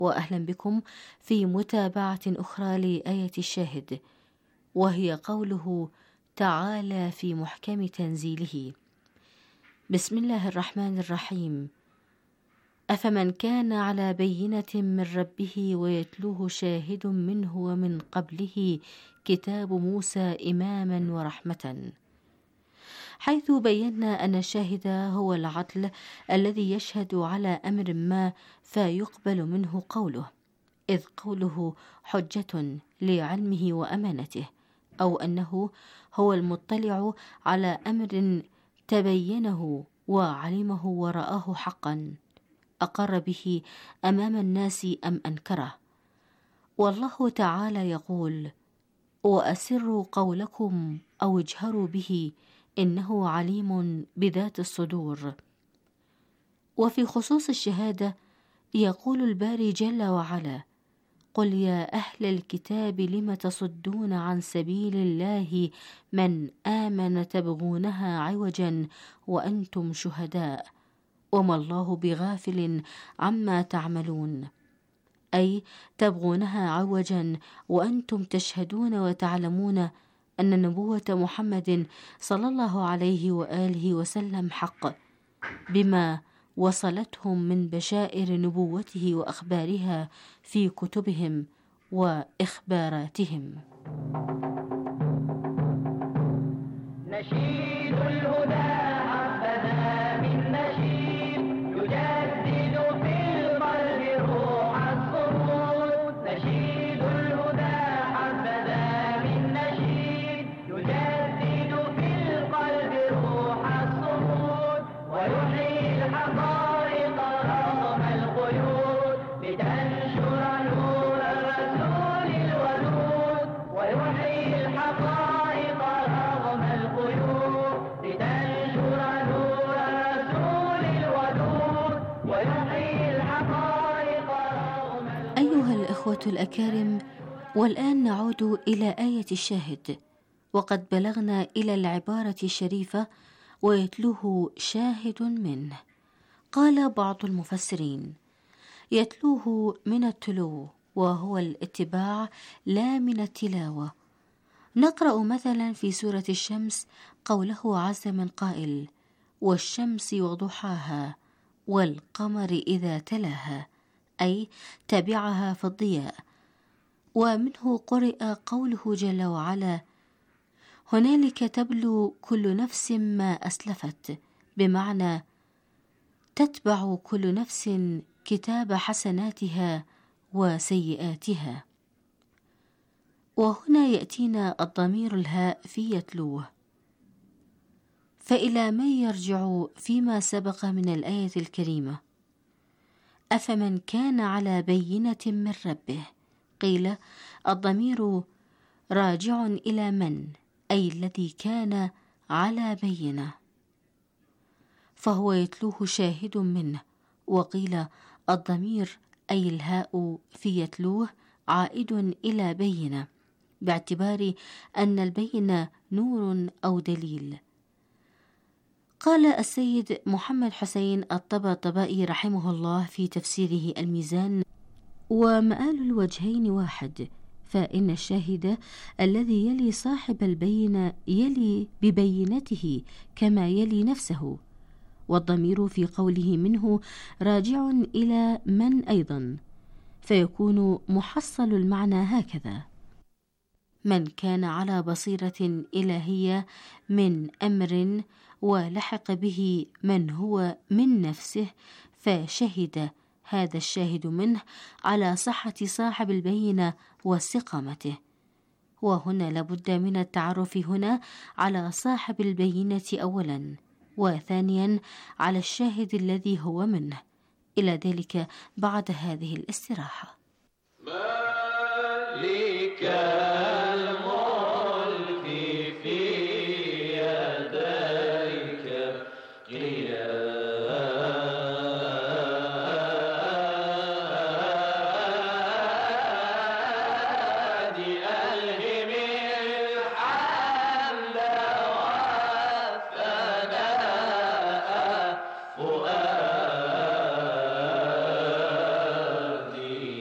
وأهلا بكم في متابعة أخرى لآية الشاهد، وهي قوله تعالى في محكم تنزيله. بسم الله الرحمن الرحيم. أفمن كان على بينة من ربه ويتلوه شاهد منه ومن قبله كتاب موسى إماما ورحمة، حيث بينا أن الشاهد هو العدل الذي يشهد على أمر ما فيقبل منه قوله، إذ قوله حجة لعلمه وأمانته، أو أنه هو المطلع على أمر تبينه وعلمه ورآه حقا، أقر به أمام الناس أم أنكره. والله تعالى يقول: وأسروا قولكم أو اجهروا به إنه عليم بذات الصدور. وفي خصوص الشهادة يقول الباري جل وعلا: قل يا أهل الكتاب لم تصدون عن سبيل الله من آمن تبغونها عوجا وأنتم شهداء وما الله بغافل عما تعملون، أي تبغونها عوجا وأنتم تشهدون وتعلمون أن نبوة محمد صلى الله عليه وآله وسلم حق، بما وصلتهم من بشائر نبوته وأخبارها في كتبهم وإخباراتهم. نشيد الهدى حبذا من نشيد يجدد في القلب روح الصمود. نشيد الهدى حبذا من نشيد يجدد في القلب روح الصمود، ويحيي الحقائق رغم القيود لتنشر نور الرسول الودود. ويحيي الحقائق رغم القيود لتنشر نور الرسول الودود. ويحيي الحقائق رغم القيود. أيها الإخوة الأكارم، والآن نعود إلى آية الشاهد، وقد بلغنا إلى العبارة الشريفة ويتلوه شاهد منه. قال بعض المفسرين: يتلوه من التلو، وهو الاتباع لا من التلاوة. نقرأ مثلا في سورة الشمس قوله عز من قائل: والشمس وضحاها والقمر إذا تلاها، أي تبعها في الضياء. ومنه قرئ قوله جل وعلا: هنالك تبلو كل نفس ما أسلفت، بمعنى تتبع كل نفس كتاب حسناتها وسيئاتها. وهنا يأتينا الضمير الهاء في يتلوه، فإلى من يرجع فيما سبق من الآية الكريمة؟ أفمن كان على بينة من ربه، قيل الضمير راجع إلى من، أي الذي كان على بينة، فهو يتلوه شاهد منه. وقيل الضمير أي الهاء في يتلوه عائد إلى بينة، باعتبار أن البينة نور أو دليل. قال السيد محمد حسين الطباطبائي رحمه الله في تفسيره الميزان: ومآل الوجهين واحد، فإن الشاهد الذي يلي صاحب البينة يلي ببينته كما يلي نفسه، والضمير في قوله منه راجع إلى من أيضا، فيكون محصل المعنى هكذا: من كان على بصيرة إلهية من أمر ولحق به من هو من نفسه، فشهد هذا الشاهد منه على صحة صاحب البينة واستقامته. وهنا لابد من التعرف هنا على صاحب البينة أولا، وثانيا على الشاهد الذي هو منه. إلى ذلك بعد هذه الاستراحة. مالك الملك في يديك قيادي ألهم الحمد والثناء فؤادي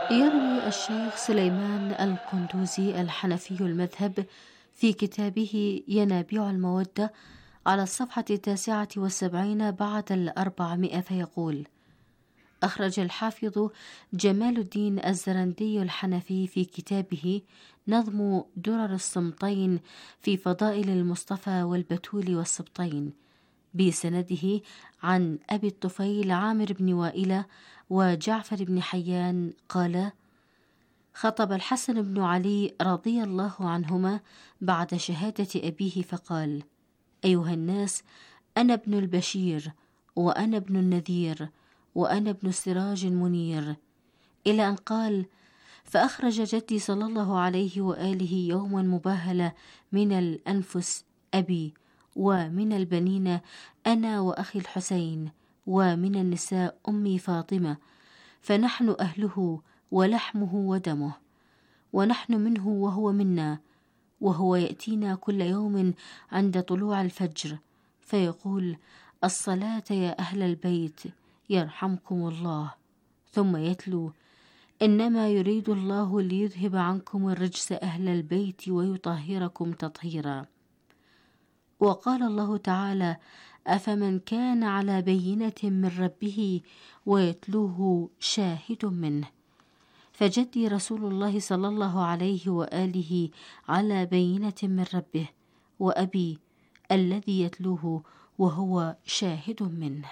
يروي الشيخ سليمان القندوزي الحنفي المذهب في كتابه ينابيع المودة على الصفحة 79 بعد 400 فيقول: أخرج الحافظ جمال الدين الزرندي الحنفي في كتابه نظم درر الصمتين في فضائل المصطفى والبتول والسبطين بسنده عن أبي الطفيل عامر بن وائلة وجعفر بن حيان قال: خطب الحسن بن علي رضي الله عنهما بعد شهادة أبيه فقال: أيها الناس، أنا ابن البشير، وأنا ابن النذير، وأنا ابن السراج المنير، إلى أن قال: فأخرج جدي صلى الله عليه وآله يوما مباهلة من الأنفس أبي، ومن البنين أنا وأخي الحسين، ومن النساء أمي فاطمة، فنحن أهله ولحمه ودمه، ونحن منه وهو منا، وهو يأتينا كل يوم عند طلوع الفجر فيقول: الصلاة يا أهل البيت يرحمكم الله، ثم يتلو: إنما يريد الله ليذهب عنكم الرجس أهل البيت ويطهركم تطهيرا. وقال الله تعالى: أفمن كان على بينة من ربه ويتلوه شاهد منه. فجدي رسول الله صلى الله عليه وآله على بينة من ربه، وأبي الذي يتلوه وهو شاهد منه.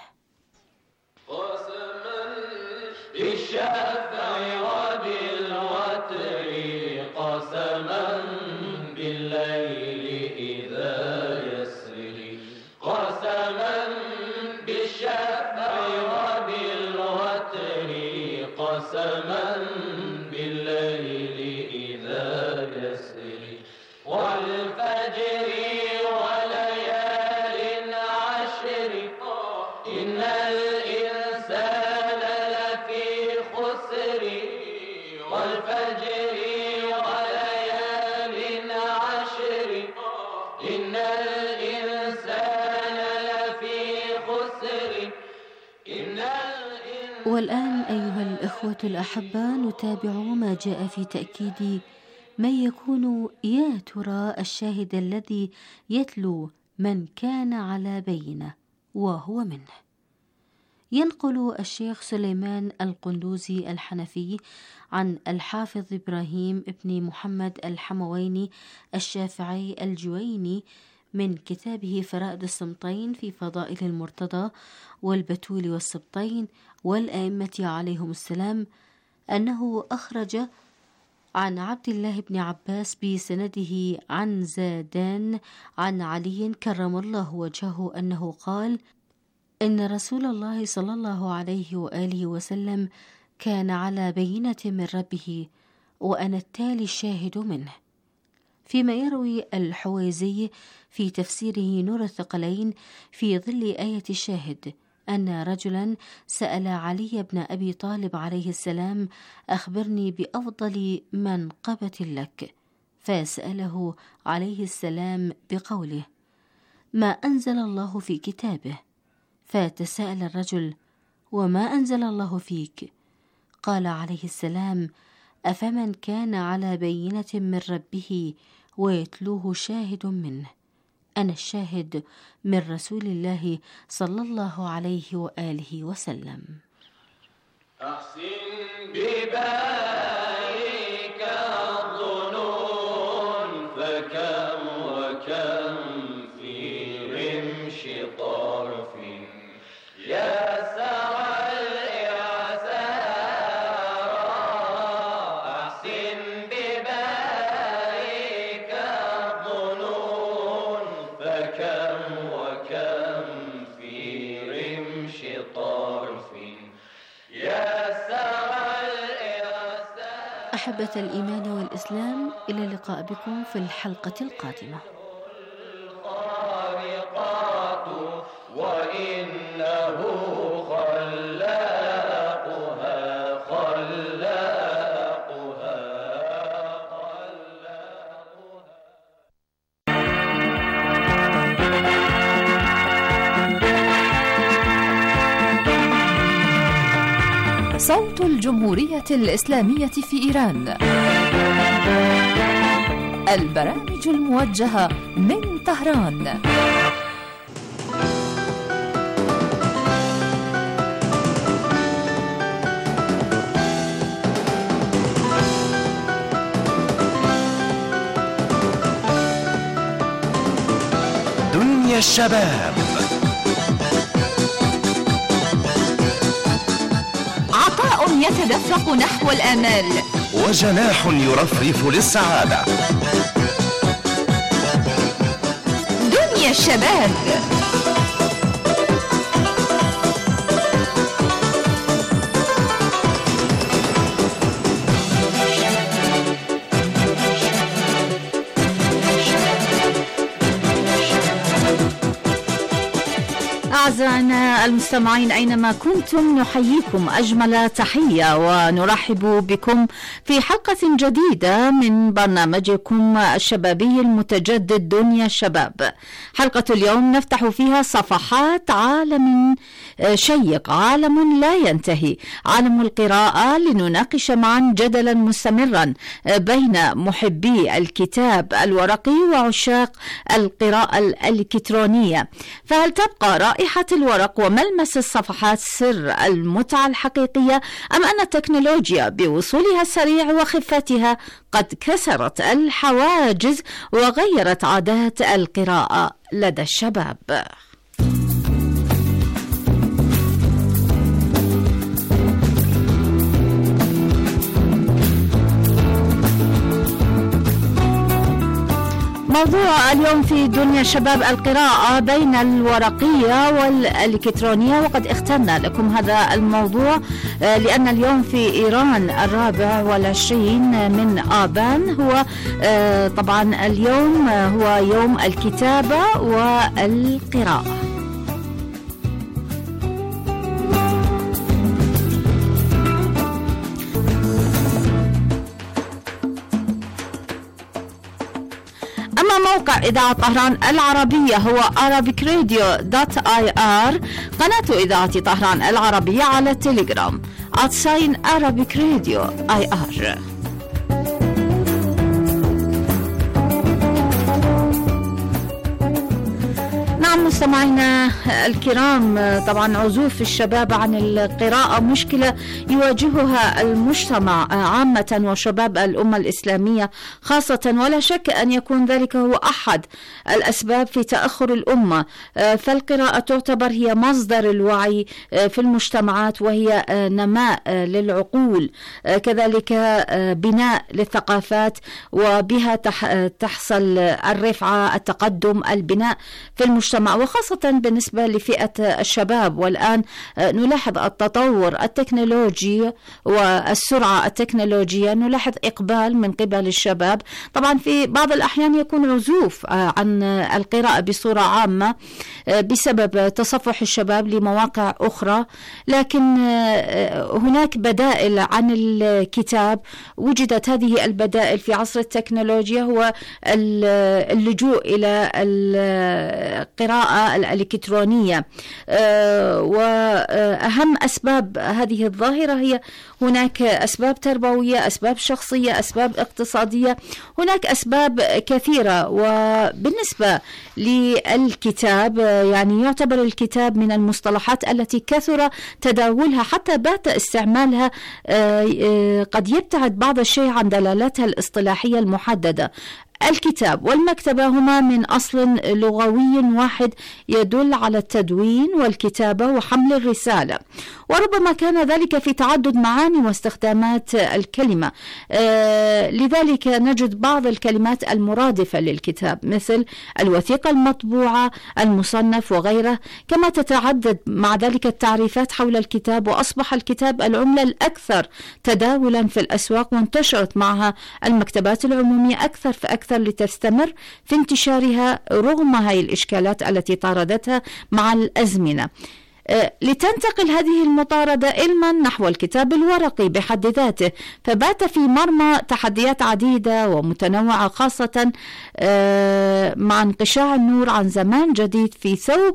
قسما بالشفع وبالوتر، قسما بالليل إذا يسري، قسما بالشفع وبالوتر، قسما بالليل إذا يسري، والفجر وليال عشر، إن الإنسان لفي خسر، والفجر وليال عشر، إن الإنسان لفي خسر، إن والآن أيها الإخوة الأحبة نتابع ما جاء في تأكيد من يكون يا ترى الشاهد الذي يتلو من كان على بينة وهو منه. ينقل الشيخ سليمان القندوزي الحنفي عن الحافظ إبراهيم ابن محمد الحمويني الشافعي الجويني من كتابه فرائد الصمتين في فضائل المرتضى والبتول والسبطين والأئمة عليهم السلام أنه أخرج عن عبد الله بن عباس بسنده عن زادان عن علي كرم الله وجهه أنه قال: إن رسول الله صلى الله عليه وآله وسلم كان على بينة من ربه، وأنا التالي الشاهد منه. فيما يروي الحويزي في تفسيره نور الثقلين في ظل آية الشاهد أن رجلا سأل علي بن أبي طالب عليه السلام: أخبرني بأفضل منقبة لك، فسأله عليه السلام بقوله: ما أنزل الله في كتابه. فتساءل الرجل: وما أنزل الله فيك؟ قال عليه السلام: أفمن كان على بينة من ربه ويتلوه شاهد منه، أنا الشاهد من رسول الله صلى الله عليه وآله وسلم. أحسن ببائك الظنون، فكم وكم في رمش طرف يسر الإعسار. أحسن ببائك الظنون، فكم وكم في رمش طرف يسر الإعسار. أحبة الإيمان والإسلام، إلى اللقاء بكم في الحلقة القادمة. الخارقات وإنه خلاقها خلاقها خلاقها. صوت الجمهورية الإسلامية في إيران. البرامج الموجهة من طهران. دنيا الشباب. عطاء يتدفق نحو الآمال، وجناح يرفرف للسعادة. دنيا الشباب. أعزائنا المستمعين أينما كنتم، نحييكم أجمل تحية ونرحب بكم في حلقة جديدة من برنامجكم الشبابي المتجدد دنيا الشباب. حلقة اليوم نفتح فيها صفحات عالم شيق، عالم لا ينتهي، عالم القراءة، لنناقش معا جدلا مستمرا بين محبي الكتاب الورقي وعشاق القراءة الإلكترونية. فهل تبقى رائحة الورق وملمس الصفحات سر المتعة الحقيقية، أم أن التكنولوجيا بوصولها السريع وخفتها قد كسرت الحواجز وغيرت عادات القراءة لدى الشباب؟ موضوع اليوم في دنيا الشباب القراءة بين الورقية والإلكترونية، وقد اخترنا لكم هذا الموضوع لأن اليوم في إيران 24 من آبان هو طبعا اليوم هو يوم الكتابة والقراءة. أما موقع إذاعة طهران العربية هو arabicradio.ir، قناة إذاعة طهران العربية على التليجرام @arabicradio.ir. نعم مستمعينا الكرام، طبعا عزوف الشباب عن القراءة مشكلة يواجهها المجتمع عامة وشباب الأمة الإسلامية خاصة، ولا شك أن يكون ذلك هو أحد الأسباب في تأخر الأمة. فالقراءة تعتبر هي مصدر الوعي في المجتمعات، وهي نماء للعقول، كذلك بناء للثقافات، وبها تحصل الرفعة، التقدم، البناء في المجتمع، وخاصة بالنسبة لفئة الشباب. والآن نلاحظ التطور التكنولوجي والسرعة التكنولوجية، نلاحظ إقبال من قبل الشباب. طبعا في بعض الأحيان يكون عزوف عن القراءة بصورة عامة بسبب تصفح الشباب لمواقع أخرى، لكن هناك بدائل عن الكتاب. وجدت هذه البدائل في عصر التكنولوجيا، هو اللجوء إلى القراءة الإلكترونية. وأهم أسباب هذه الظاهرة هي هناك أسباب تربوية، أسباب شخصية، أسباب اقتصادية، هناك أسباب كثيرة. وبالنسبة للكتاب، يعني يعتبر الكتاب من المصطلحات التي كثر تداولها حتى بات استعمالها قد يبتعد بعض الشيء عن دلالاتها الاصطلاحية المحددة. الكتاب والمكتبة هما من أصل لغوي واحد يدل على التدوين والكتابة وحمل الرسالة، وربما كان ذلك في تعدد معاني واستخدامات الكلمة. لذلك نجد بعض الكلمات المرادفة للكتاب مثل الوثيقة المطبوعة، المصنف وغيره، كما تتعدد مع ذلك التعريفات حول الكتاب، وأصبح الكتاب العملة الأكثر تداولا في الأسواق، وانتشرت معها المكتبات العمومية أكثر فأكثر لتستمر في انتشارها رغم هذه الإشكالات التي طاردتها مع الأزمنة. لتنتقل هذه المطاردة علما نحو الكتاب الورقي بحد ذاته، فبات في مرمى تحديات عديدة ومتنوعة، خاصة مع انقشاع النور عن زمان جديد في ثوب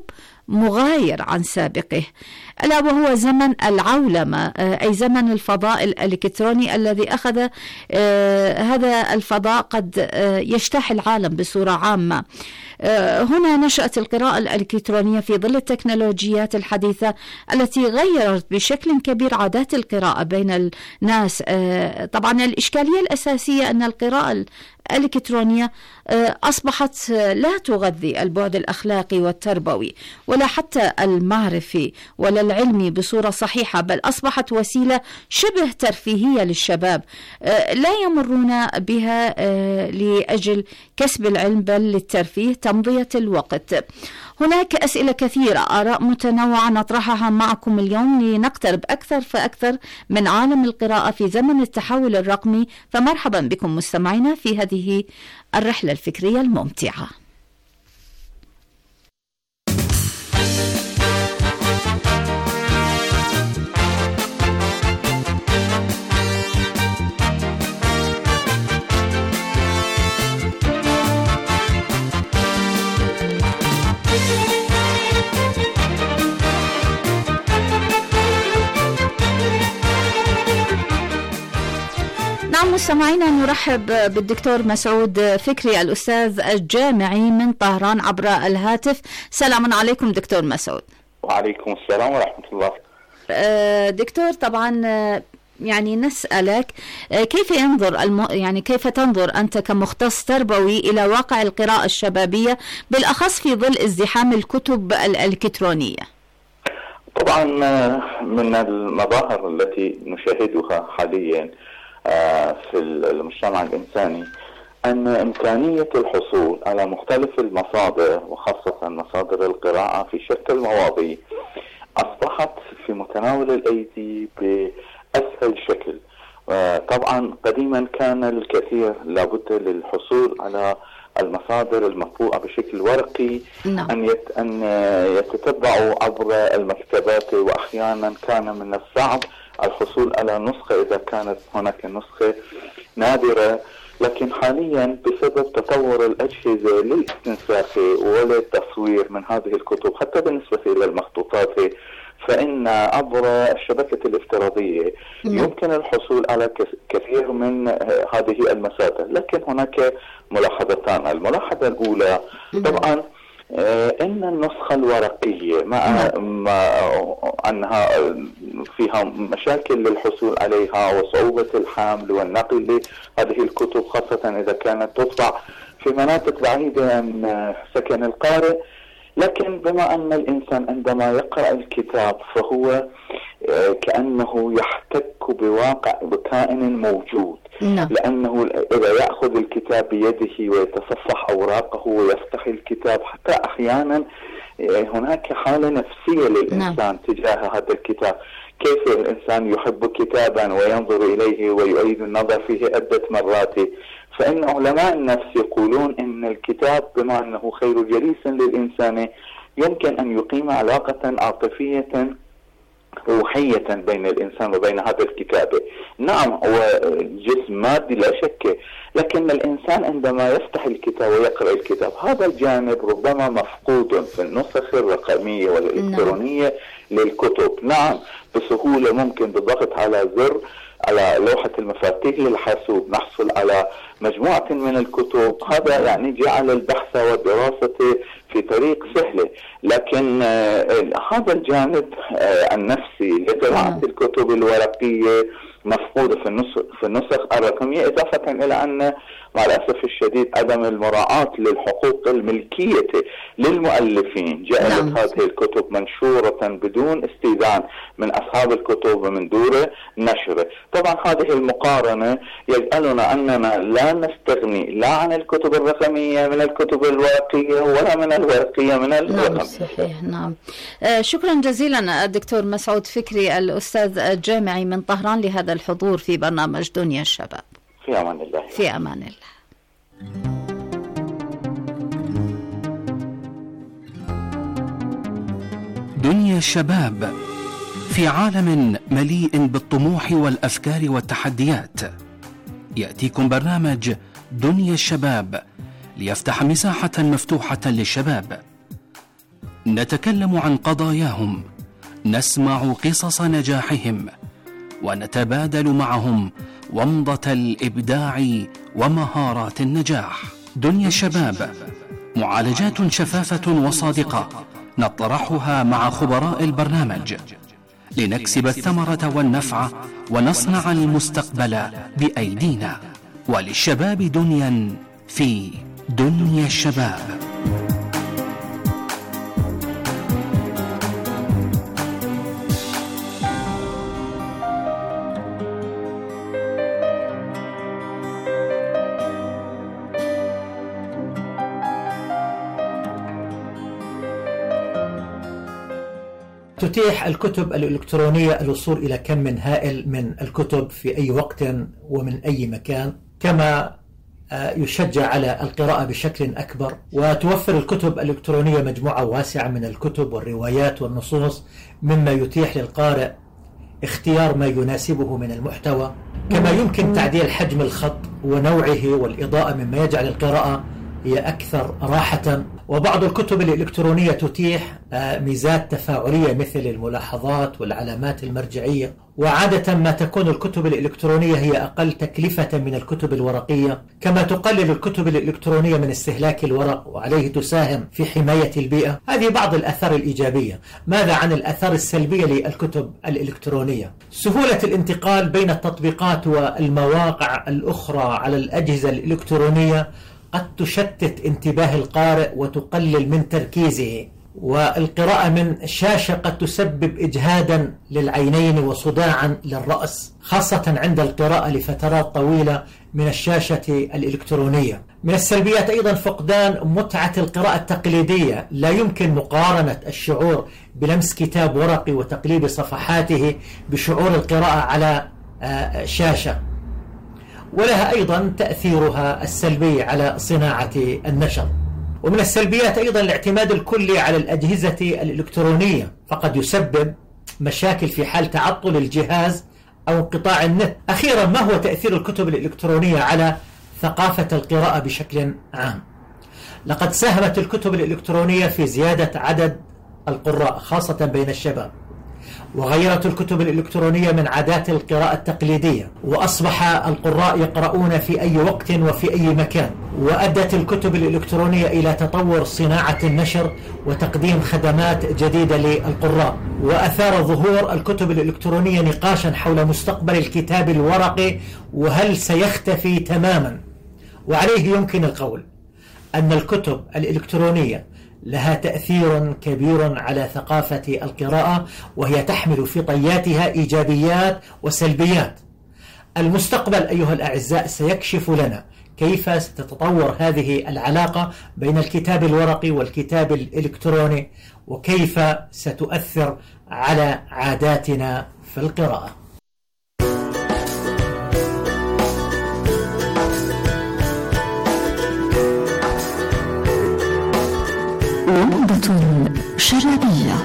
مغاير عن سابقه، ألا وهو زمن العولمة، أي زمن الفضاء الإلكتروني الذي أخذ هذا الفضاء قد يجتاح العالم بصورة عامة. هنا نشأت القراءة الإلكترونية في ظل التكنولوجيات الحديثة التي غيرت بشكل كبير عادات القراءة بين الناس. طبعا الإشكالية الأساسية أن القراءة الإلكترونية أصبحت لا تغذي البعد الأخلاقي والتربوي ولا حتى المعرفي ولا العلمي بصورة صحيحة، بل أصبحت وسيلة شبه ترفيهية للشباب لا يمرون بها لأجل كسب العلم بل للترفيه، تمضية الوقت. هناك أسئلة كثيرة، آراء متنوعة نطرحها معكم اليوم لنقترب أكثر فأكثر من عالم القراءة في زمن التحول الرقمي. فمرحبا بكم مستمعينا في هذه الرحلة الفكرية الممتعة. مستمعينا نرحب بالدكتور مسعود فكري الأستاذ الجامعي من طهران عبر الهاتف. سلام عليكم دكتور مسعود. وعليكم السلام ورحمة الله. دكتور، طبعا يعني نسألك كيف ينظر كيف تنظر أنت كمختص تربوي إلى واقع القراءة الشبابية بالأخص في ظل ازدحام الكتب الإلكترونية؟ طبعا من المظاهر التي نشاهدها حاليا في المجتمع الإنساني أن إمكانية الحصول على مختلف المصادر وخاصة مصادر القراءة في شتى المواضيع أصبحت في متناول الأيدي بأسهل شكل. طبعا قديما كان الكثير لابد للحصول على المصادر المطبوعة بشكل ورقي أن يتتبعوا عبر المكتبات، وأحيانا كان من الصعب الحصول على نسخة إذا كانت هناك نسخة نادرة. لكن حاليا بسبب تطور الأجهزة للاستنساخ وللتصوير من هذه الكتب حتى بالنسبة إلى المخطوطات، فإن عبر الشبكة الافتراضية يمكن الحصول على كثير من هذه المصادر. لكن هناك ملاحظتان. الملاحظة الأولى طبعا إن النسخة الورقية مع أنها فيها مشاكل للحصول عليها وصعوبة الحمل والنقل لهذه الكتب، خاصة إذا كانت تطبع في مناطق بعيدة عن سكن القارئ. لكن بما أن الإنسان عندما يقرأ الكتاب فهو كأنه يحتك بواقع بكائن موجود، لأنه إذا يأخذ الكتاب بيده ويتصفح أوراقه ويفتح الكتاب، حتى أحيانا هناك حالة نفسية للإنسان تجاه هذا الكتاب. كيف الإنسان يحب كتابا وينظر إليه ويعيد النظر فيه عدة مرات. فإن علماء النفس يقولون إن الكتاب بما أنه خير جليس للإنسان يمكن أن يقيم علاقة عاطفية روحية بين الإنسان وبين هذا الكتاب. نعم هو جسم مادي لا شك، لكن الإنسان عندما يفتح الكتاب ويقرأ الكتاب هذا الجانب ربما مفقود في النسخ الرقمية والإلكترونية للكتب. نعم بسهولة ممكن بالضغط على زر على لوحة المفاتيح للحاسوب نحصل على مجموعة من الكتب. هذا يعني جعل البحث والدراسة في طريق سهلة. لكن هذا الجانب النفسي لقراءة الكتب الورقية مفقودة في النسخ الرقمية، إضافة إلى أن مع الأسف الشديد عدم المراعاة للحقوق الملكية للمؤلفين جعلت هذه الكتب منشورة بدون استئذان من أصحاب الكتب ومن دور نشره. طبعا هذه المقارنة يجعلنا أننا لا نستغني لا عن الكتب الرقمية من الكتب الورقية ولا من الورقية من الرقمية. صحيح. نعم. شكرا جزيلا الدكتور مسعود فكري الأستاذ الجامعي من طهران لهذا الحضور في برنامج دنيا الشباب. في أمان الله. في أمان الله. دنيا الشباب في عالم مليء بالطموح والأفكار والتحديات. يأتيكم برنامج دنيا الشباب ليفتح مساحة مفتوحة للشباب. نتكلم عن قضاياهم، نسمع قصص نجاحهم، ونتبادل معهم ومضة الإبداع ومهارات النجاح. دنيا الشباب، معالجات شفافة وصادقة نطرحها مع خبراء البرنامج لنكسب الثمرة والنفع ونصنع المستقبل بأيدينا. وللشباب دنيا في دنيا الشباب. تتيح الكتب الإلكترونية الوصول إلى كم هائل من الكتب في أي وقت ومن أي مكان، كما يشجع على القراءة بشكل أكبر، وتوفر الكتب الإلكترونية مجموعة واسعة من الكتب والروايات والنصوص، مما يتيح للقارئ اختيار ما يناسبه من المحتوى، كما يمكن تعديل حجم الخط ونوعه والإضاءة مما يجعل القراءة هي أكثر راحة. وبعض الكتب الإلكترونية تتيح ميزات تفاعلية مثل الملاحظات والعلامات المرجعية، وعادة ما تكون الكتب الإلكترونية هي أقل تكلفة من الكتب الورقية، كما تقلل الكتب الإلكترونية من استهلاك الورق، وعليه تساهم في حماية البيئة. هذه بعض الآثار الإيجابية. ماذا عن الآثار السلبية للكتب الإلكترونية؟ سهولة الانتقال بين التطبيقات والمواقع الأخرى على الأجهزة الإلكترونية قد تشتت انتباه القارئ وتقلل من تركيزه، والقراءة من شاشة قد تسبب إجهادا للعينين وصداعا للرأس، خاصة عند القراءة لفترات طويلة من الشاشة الإلكترونية. من السلبيات أيضا فقدان متعة القراءة التقليدية. لا يمكن مقارنة الشعور بلمس كتاب ورقي وتقليب صفحاته بشعور القراءة على شاشة، ولها أيضا تأثيرها السلبي على صناعة النشر. ومن السلبيات أيضا الاعتماد الكلي على الأجهزة الإلكترونية، فقد يسبب مشاكل في حال تعطل الجهاز أو انقطاع النت. أخيرا، ما هو تأثير الكتب الإلكترونية على ثقافة القراءة بشكل عام؟ لقد ساهمت الكتب الإلكترونية في زيادة عدد القراء خاصة بين الشباب، وغيرت الكتب الإلكترونية من عادات القراءة التقليدية، وأصبح القراء يقرؤون في أي وقت وفي أي مكان. وأدت الكتب الإلكترونية إلى تطور صناعة النشر وتقديم خدمات جديدة للقراء، وأثار ظهور الكتب الإلكترونية نقاشا حول مستقبل الكتاب الورقي، وهل سيختفي تماما؟ وعليه يمكن القول أن الكتب الإلكترونية لها تأثير كبير على ثقافة القراءة، وهي تحمل في طياتها إيجابيات وسلبيات. المستقبل أيها الأعزاء سيكشف لنا كيف ستتطور هذه العلاقة بين الكتاب الورقي والكتاب الإلكتروني، وكيف ستؤثر على عاداتنا في القراءة. ومضة شبابية.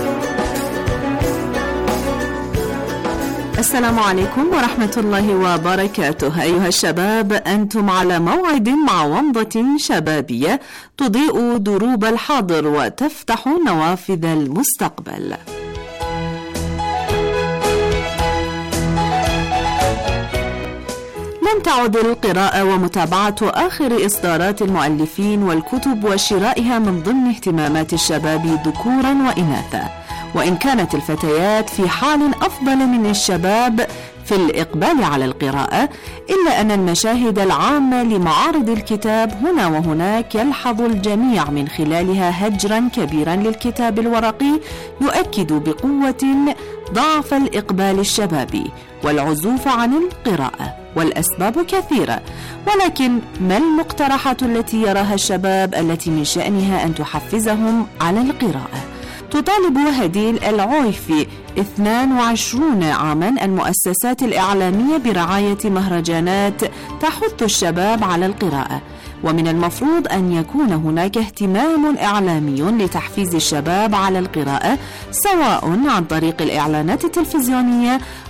السلام عليكم ورحمة الله وبركاته. أيها الشباب، أنتم على موعد مع ومضة شبابية تضيء دروب الحاضر وتفتح نوافذ المستقبل. لم تعد القراءة ومتابعة آخر إصدارات المؤلفين والكتب وشرائها من ضمن اهتمامات الشباب ذكورا وإناثا، وإن كانت الفتيات في حال أفضل من الشباب في الإقبال على القراءة، إلا أن المشاهد العامة لمعارض الكتاب هنا وهناك يلحظ الجميع من خلالها هجرا كبيرا للكتاب الورقي يؤكد بقوة ضعف الإقبال الشبابي والعزوف عن القراءة. والأسباب كثيرة، ولكن ما المقترحات التي يراها الشباب التي من شأنها أن تحفزهم على القراءة؟ تطالب هديل العويفي 22 عاما المؤسسات الإعلامية برعاية مهرجانات تحث الشباب على القراءة، ومن المفروض أن يكون هناك اهتمام إعلامي لتحفيز الشباب على القراءة، سواء عن طريق الإعلانات التلفزيونية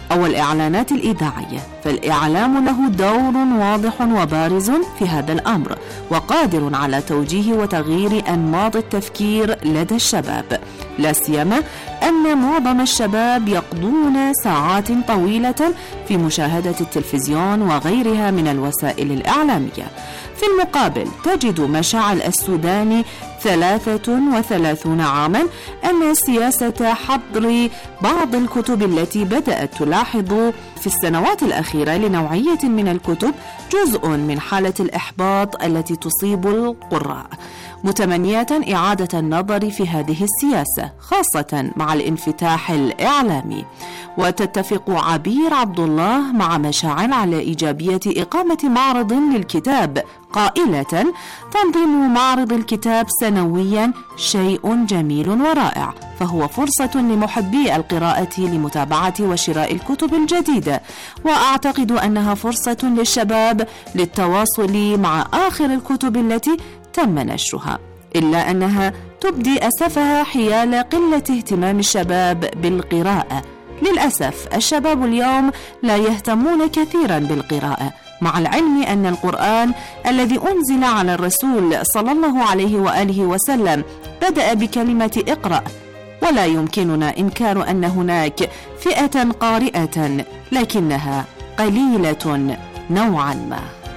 أو الإعلانات الإذاعية، فالإعلام له دور واضح وبارز في هذا الأمر، وقادر على توجيه وتغيير أنماط التفكير لدى الشباب، لا سيما أن معظم الشباب يقضون ساعات طويلة في مشاهدة التلفزيون وغيرها من الوسائل الإعلامية. في المقابل تجد مشاعل السوداني 33 عاما أن سياسة حظر بعض الكتب التي بدأت تلاحظ في السنوات الأخيرة لنوعية من الكتب جزء من حالة الإحباط التي تصيب القراء، متمنية إعادة النظر في هذه السياسة خاصة مع الانفتاح الإعلامي. وتتفق عبير عبد الله مع مشاعل على إيجابية إقامة معرض للكتاب، قائلة: تنظيم معرض الكتاب سنويا شيء جميل ورائع، فهو فرصة لمحبي القراءة لمتابعة وشراء الكتب الجديدة، وأعتقد أنها فرصة للشباب للتواصل مع آخر الكتب التي تم نشرها، إلا أنها تبدي أسفها حيال قلة اهتمام الشباب بالقراءة. للأسف الشباب اليوم لا يهتمون كثيرا بالقراءة، مع العلم أن القرآن الذي أنزل على الرسول صلى الله عليه وآله وسلم بدأ بكلمة اقرأ، ولا يمكننا إنكار أن هناك فئة قارئة لكنها قليلة نوعا ما.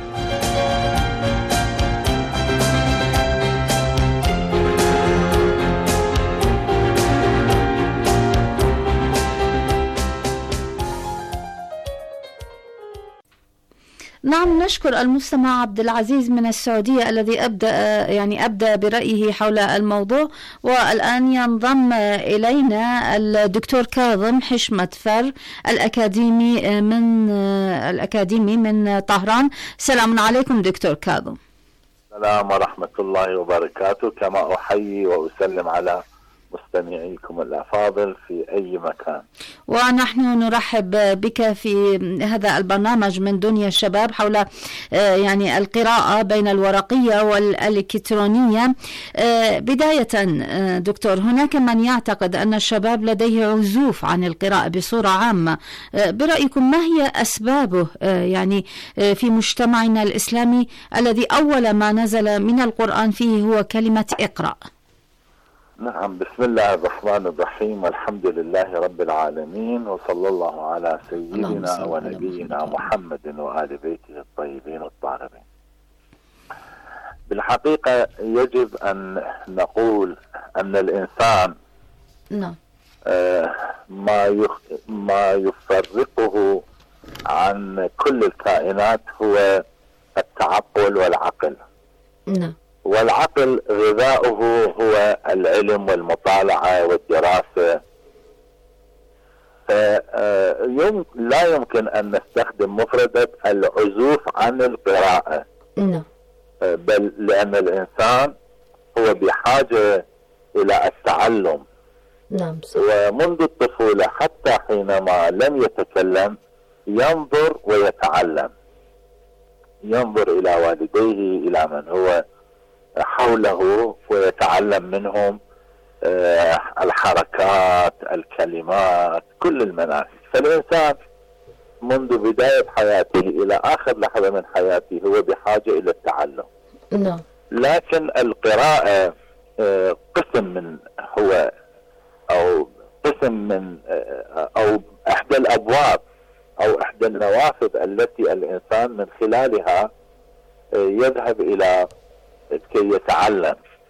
نعم، نشكر المستمع عبد العزيز من السعودية الذي أبدأ برأيه حول الموضوع. والآن ينضم إلينا الدكتور كاظم حشمت فر الأكاديمي من طهران. السلام عليكم دكتور كاظم. السلام ورحمة الله وبركاته. كما أحيي وأسلم على مستمعيكم الأفاضل في أي مكان، ونحن نرحب بك في هذا البرنامج من دنيا الشباب حول القراءة بين الورقية والإلكترونية. بداية دكتور، هناك من يعتقد أن الشباب لديه عزوف عن القراءة بصورة عامة، برأيكم ما هي أسبابه في مجتمعنا الإسلامي الذي أول ما نزل من القرآن فيه هو كلمة اقرأ؟ نعم، بسم الله الرحمن الرحيم، والحمد لله رب العالمين، وصلى الله على سيدنا ونبينا محمد وآل بيته الطيبين الطاهرين. بالحقيقة يجب أن نقول أن الإنسان ما يفرقه عن كل الكائنات هو التعقل والعقل. والعقل غذاؤه هو العلم والمطالعة والدراسة. لا يمكن أن نستخدم مفردة العزوف عن القراءة، بل لأن الإنسان هو بحاجة إلى التعلم. ومنذ الطفولة حتى حينما لم يتكلم ينظر ويتعلم، ينظر إلى والديه، إلى من هو حوله، ويتعلم منهم الحركات، الكلمات، كل المناسك. فالإنسان منذ بداية حياته إلى آخر لحظة من حياته هو بحاجة إلى التعلم. لكن القراءة قسم من هو أو قسم من أو إحدى الأبواب أو إحدى النوافذ التي الإنسان من خلالها يذهب إلى كي يتعلم.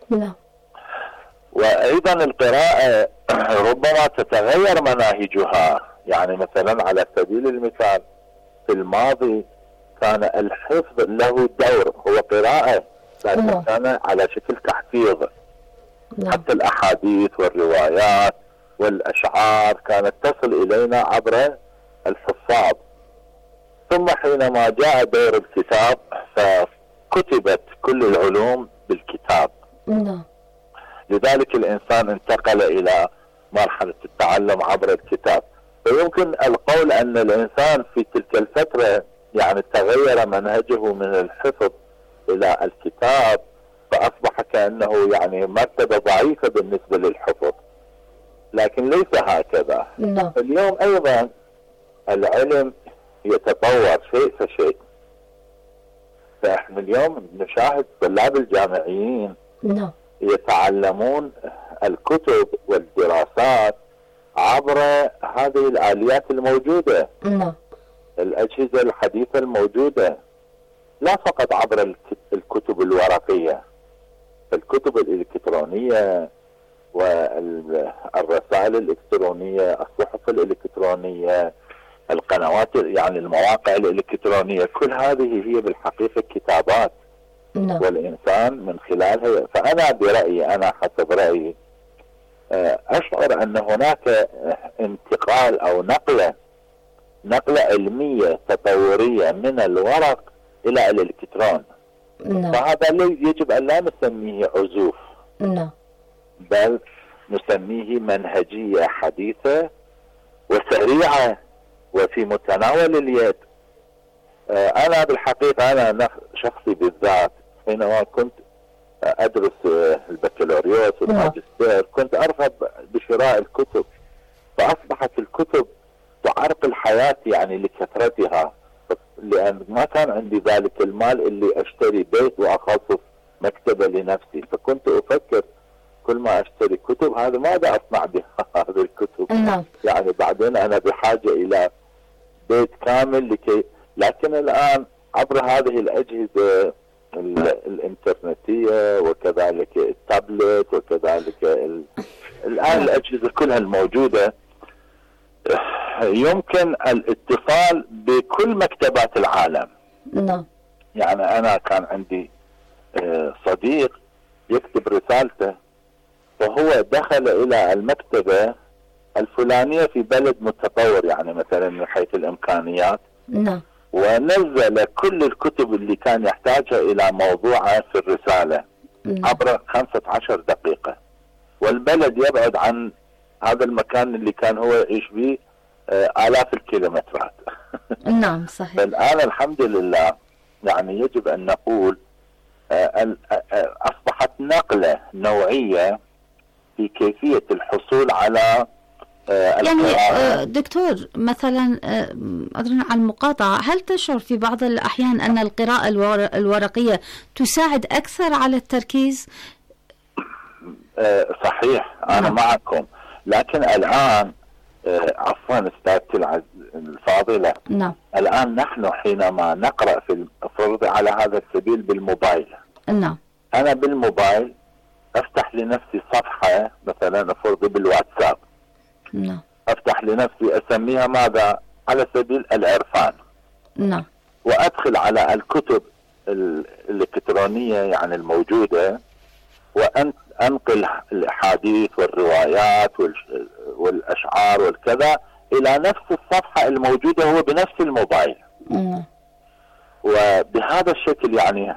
وأيضا القراءة ربما تتغير مناهجها. يعني مثلا على سبيل المثال في الماضي كان الحفظ له دور، هو قراءة لكن كان على شكل تحفيظ. حتى الأحاديث والروايات والأشعار كانت تصل إلينا عبر الحفاظ. ثم حينما جاء دور الكتاب فكتبت كل العلوم بالكتاب. لذلك الإنسان انتقل إلى مرحلة التعلم عبر الكتاب. فيمكن القول أن الإنسان في تلك الفترة تغير منهجه من الحفظ إلى الكتاب، فأصبح كأنه مرتبة ضعيفة بالنسبة للحفظ. لكن ليس هكذا. اليوم أيضا العلم يتطور شيء فشيء. فاحنا اليوم نشاهد طلاب الجامعيين يتعلمون الكتب والدراسات عبر هذه الآليات الموجودة، الأجهزة الحديثة الموجودة، لا فقط عبر الكتب الورقية، الكتب الإلكترونية والرسائل الإلكترونية، الصحف الإلكترونية، القنوات يعني المواقع الإلكترونية، كل هذه هي بالحقيقة كتابات والإنسان من خلالها. فأنا برأيي، أنا حسب رأيي أشعر أن هناك انتقال أو نقلة علمية تطورية من الورق إلى الإلكترون. فهذا يجب أن لا نسميه عزوف، بل نسميه منهجية حديثة وسريعة وفي متناول اليد. أنا بالحقيقة أنا شخصي بالذات حينما كنت أدرس البكالوريوس والماجستير كنت أرغب بشراء الكتب، فأصبحت الكتب تعرقل حياتي يعني لكثرتها، لأن ما كان عندي ذلك المال اللي أشتري بيت وأخصص مكتبة لنفسي. فكنت أفكر كل ما أشتري كتب هذا ماذا أصنع بها هذه الكتب؟ يعني بعدين أنا بحاجة إلى بيت كامل لكن الآن عبر هذه الأجهزة الإنترنتية وكذلك التابلت وكذلك الآن الأجهزة كلها الموجودة يمكن الاتصال بكل مكتبات العالم. يعني أنا كان عندي صديق يكتب رسالته وهو دخل إلى المكتبة الفلانية في بلد متطور، يعني مثلا من حيث الإمكانيات، ونزل كل الكتب اللي كان يحتاجها إلى موضوعه في الرسالة عبر 15 دقيقة، والبلد يبعد عن هذا المكان اللي كان هو يعيش به آلاف الكيلومترات. نعم صحيح. فالآن الحمد لله يعني يجب أن نقول أصبحت نقلة نوعية في كيفية الحصول على يعني دكتور مثلا أدري على المقاطعة، هل تشعر في بعض الأحيان أن القراءة الورقية تساعد أكثر على التركيز؟ صحيح، أنا معكم، لكن الآن عفوا أستاذتي الفاضلة، الآن نحن حينما نقرأ في الفرض على هذا السبيل بالموبايل، أنا بالموبايل أفتح لنفسي صفحة مثلا فرض بالواتساب، أفتح لنفسي أسميها ماذا؟ على سبيل العرفان، وأدخل على الكتب الإلكترونية يعني الموجودة، وأنقل الأحاديث والروايات والأشعار والكذا إلى نفس الصفحة الموجودة هو بنفس الموبايل. وبهذا الشكل يعني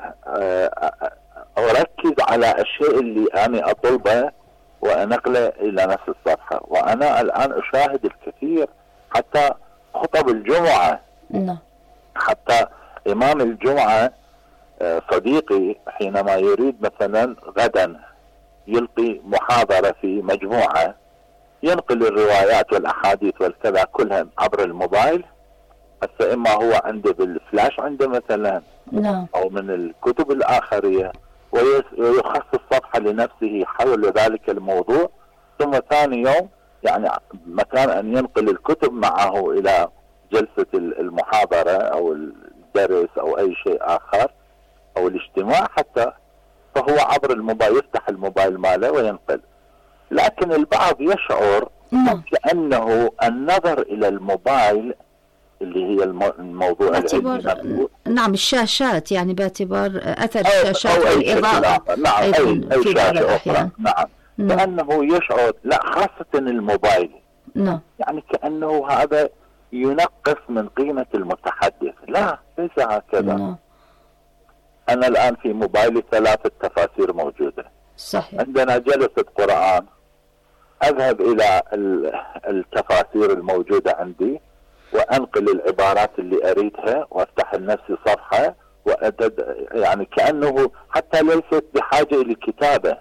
أركز على الشيء اللي أنا أطلبه وأنقله إلى نفس الصفحة. وأنا الآن أشاهد الكثير حتى خطب الجمعة، حتى إمام الجمعة صديقي حينما يريد مثلا غدا يلقي محاضرة في مجموعة ينقل الروايات والأحاديث والكذا كلها عبر الموبايل، هسه إما هو عنده بالفلاش عنده مثلا أو من الكتب الآخرية، ويخصص صفحة لنفسه حول ذلك الموضوع، ثم ثاني يوم يعني مكان أن ينقل الكتب معه إلى جلسة المحاضرة أو الدرس أو أي شيء آخر أو الاجتماع حتى، فهو عبر الموبايل يفتح الموبايل ماله وينقل. لكن البعض يشعر كأنه النظر إلى الموبايل اللي هي الموضوع نعم الشاشات، يعني باعتبار أثر الشاشات والإضاءة، نعم أي شاشة أخرى، نعم كأنه يشعر لا خاصة الموبايل يعني كأنه هذا ينقص من قيمة المتحدث. لا، ليس هكذا. أنا الآن في موبايلي 3 تفاسير موجودة، صحيح. عندنا جلسة قرآن، أذهب إلى التفاسير الموجودة عندي وأنقل العبارات اللي أريدها وأفتح لنفسي صفحة يعني كأنه حتى ليست بحاجة للكتابة،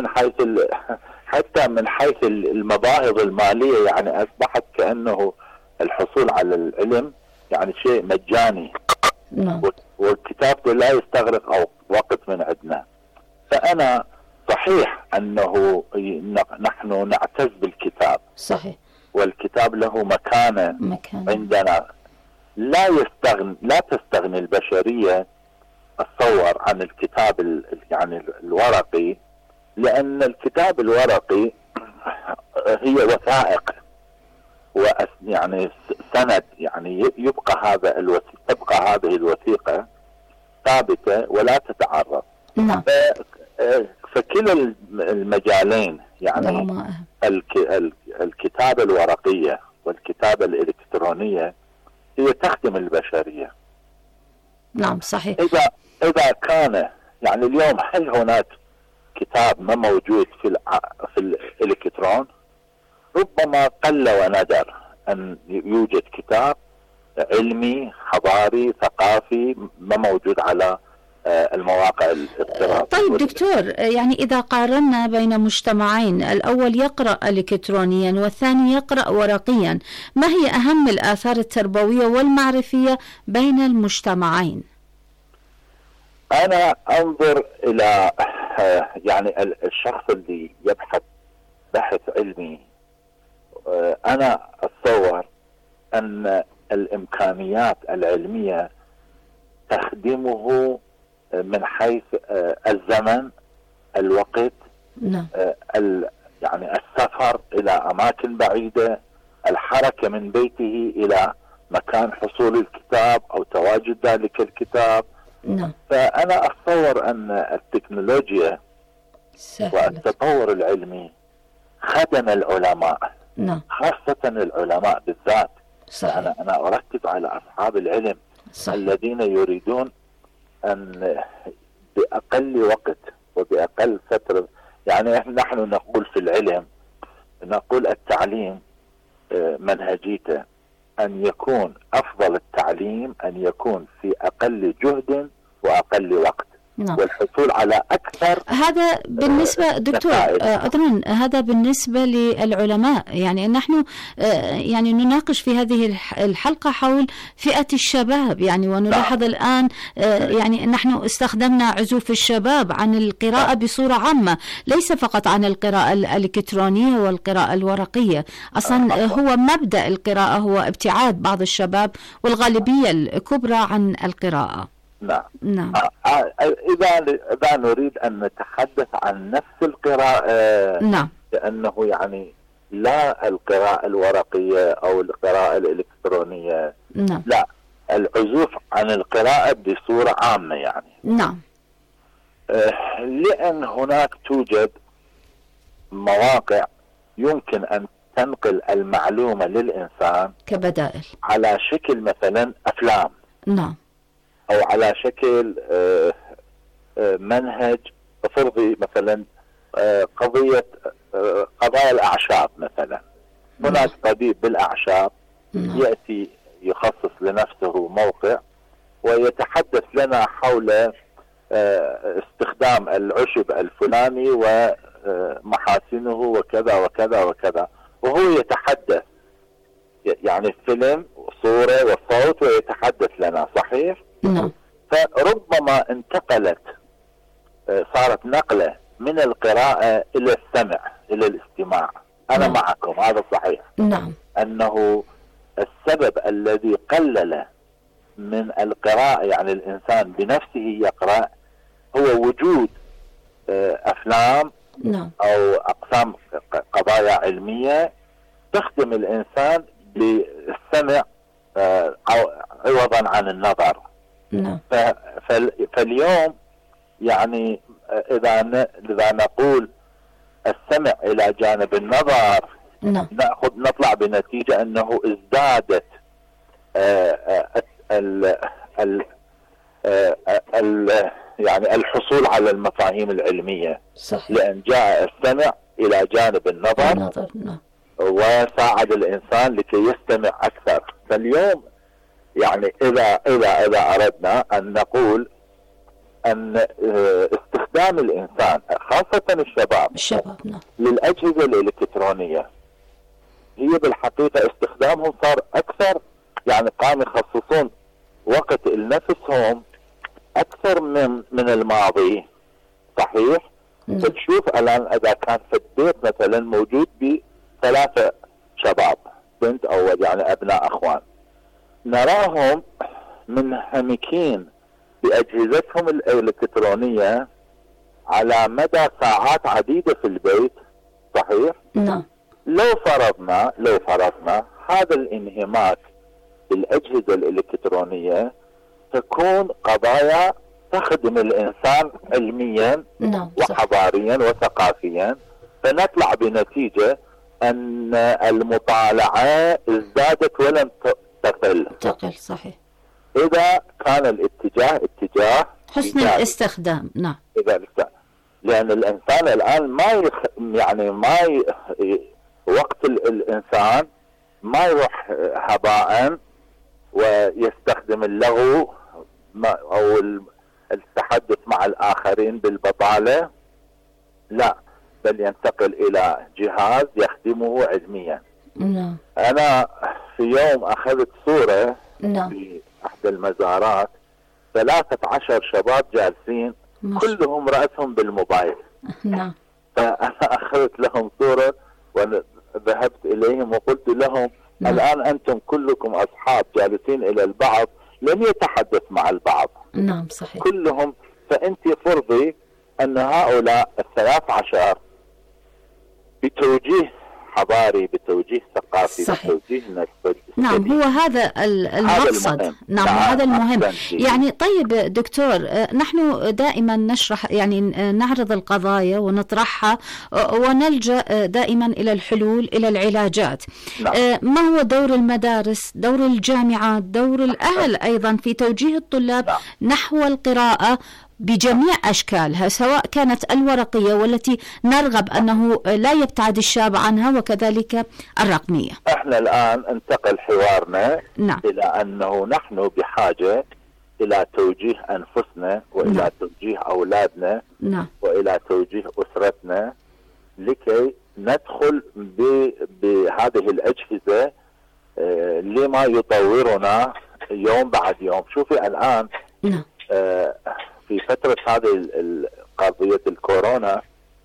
حتى من حيث المباهظ المالية، يعني أصبحت كأنه الحصول على العلم يعني شيء مجاني، نعم. والكتابة لا يستغرق أو وقت من عندنا. فأنا صحيح أنه نحن نعتز بالكتاب، صحيح، والكتاب له مكانة عندنا لا تستغني البشرية أتصور عن الكتاب يعني الورقي، لأن الكتاب الورقي هي وثائق يعني سند، يعني تبقى هذه الوثيقة ثابتة ولا تتعرض. نعم. فكلا المجالين يعني الكتابة الورقية والكتابة الإلكترونية هي تخدم البشرية. نعم صحيح. إذا كان يعني اليوم هل هناك كتاب ما موجود في الإلكترون؟ ربما قل وندر أن يوجد كتاب علمي حضاري ثقافي ما موجود على المواقع الافتراضية. طيب دكتور، يعني إذا قارنا بين مجتمعين، الأول يقرأ إلكترونيا والثاني يقرأ ورقيا، ما هي أهم الآثار التربوية والمعرفية بين المجتمعين؟ أنا أنظر إلى يعني الشخص اللي يبحث بحث علمي، أنا أتصور أن الإمكانيات العلمية تخدمه من حيث الزمن، الوقت، نعم. يعني السفر إلى أماكن بعيدة، الحركة من بيته إلى مكان حصول الكتاب أو تواجد ذلك الكتاب. نعم. فأنا أتصور أن التكنولوجيا والتطور العلمي خدم العلماء. نعم. خاصة العلماء بالذات. صحيح. أنا أركز على أصحاب العلم. صحيح. الذين يريدون أن بأقل وقت وبأقل فترة، يعني نحن نقول في العلم، نقول التعليم منهجيته أن يكون أفضل التعليم أن يكون في أقل جهد وأقل وقت. نعم. والحصول على أكثر. هذا بالنسبة دكتور أدرون، هذا بالنسبة للعلماء، يعني نحن يعني نناقش في هذه الحلقة حول فئة الشباب، يعني ونلاحظ الآن يعني نحن استخدمنا عزوف الشباب عن القراءة بصورة عامة، ليس فقط عن القراءة الإلكترونية والقراءة الورقية. أصلا هو مبدأ القراءة هو ابتعاد بعض الشباب والغالبية الكبرى عن القراءة. نعم. نعم. إذا نريد أن نتحدث عن نفس القراءة، نعم، لأنه يعني لا القراءة الورقية أو القراءة الإلكترونية، نعم، لا، العزوف عن القراءة بصورة عامة يعني. نعم. لأن هناك توجد مواقع يمكن أن تنقل المعلومة للإنسان كبدائل على شكل مثلا أفلام. نعم. أو على شكل منهج فرضي، مثلا قضايا الأعشاب مثلا. هناك طبيب بالأعشاب يأتي يخصص لنفسه موقع ويتحدث لنا حول استخدام العشب الفلاني ومحاسنه وكذا وكذا وكذا، وهو يتحدث يعني فيلم وصورة وصوت ويتحدث لنا. صحيح؟ نعم. فربما انتقلت، صارت نقلة من القراءة إلى السمع، إلى الاستماع. أنا معكم، هذا صحيح. نعم. أنه السبب الذي قلل من القراءة، يعني الإنسان بنفسه يقرأ، هو وجود أفلام، نعم، أو أقسام قضايا علمية تخدم الإنسان بالسمع عوضا عن النظر. نعم. فاليوم يعني إذا نقول السمع إلى جانب النظر، نعم، نطلع بنتيجة أنه ازدادت يعني الحصول على المفاهيم العلمية. صحيح. لأن جاء السمع إلى جانب النظر. نعم. وساعد الإنسان لكي يستمع أكثر. فاليوم يعني إذا أردنا أن نقول أن استخدام الإنسان خاصة الشباب نعم، للأجهزة الإلكترونية هي بالحقيقة استخدامهم صار أكثر، يعني قاموا يخصصون وقت لنفسهم أكثر من الماضي. صحيح؟ فتشوف الآن إذا كان في البيت مثلا موجود ب3 شباب، بنت أو يعني أبناء أخوان، نراهم منهمكين بأجهزتهم الإلكترونية على مدى ساعات عديدة في البيت. صحيح؟ نعم. لو فرضنا هذا الانهماك بالأجهزة الإلكترونية تكون قضايا تخدم الإنسان علميا وحضاريا وثقافيا، فنطلع بنتيجة أن المطالعة ازدادت ولم تقل. صحيح. إذا كان الاتجاه اتجاه حسن الاستخدام. نعم. لأن الإنسان الآن وقت الإنسان ما يروح هباء ويستخدم اللغو أو التحدث مع الآخرين بالبطالة، لا، بل ينتقل إلى جهاز يخدمه علميا. أنا في يوم أخذت صورة في أحد المزارات 13 شباب جالسين كلهم رأسهم بالموبايل. فأنا أخذت لهم صورة وذهبت إليهم وقلت لهم الآن أنتم كلكم أصحاب جالسين إلى البعض، لم يتحدث مع البعض. صحيح. كلهم. فأنت فرضي أن هؤلاء 13 بتوجيه حضاري، بتوجيه ثقافي، بتوجيه نفسي. نعم، هو هذا المقصد. نعم، هذا المهم. يعني طيب دكتور، نحن دائما نشرح، يعني نعرض القضايا ونطرحها ونلجأ دائما إلى الحلول، إلى العلاجات. ما هو دور المدارس، دور الجامعات، دور الأهل أيضا في توجيه الطلاب نحو القراءة بجميع أشكالها، سواء كانت الورقية والتي نرغب أنه لا يبتعد الشاب عنها، وكذلك الرقمية. احنا الآن انتقل حوارنا إلى أنه نحن بحاجة إلى توجيه أنفسنا وإلى توجيه أولادنا وإلى توجيه أسرتنا لكي ندخل بهذه الأجهزة لما يطورنا يوم بعد يوم. شوفي الآن في فترة هذه قضية الكورونا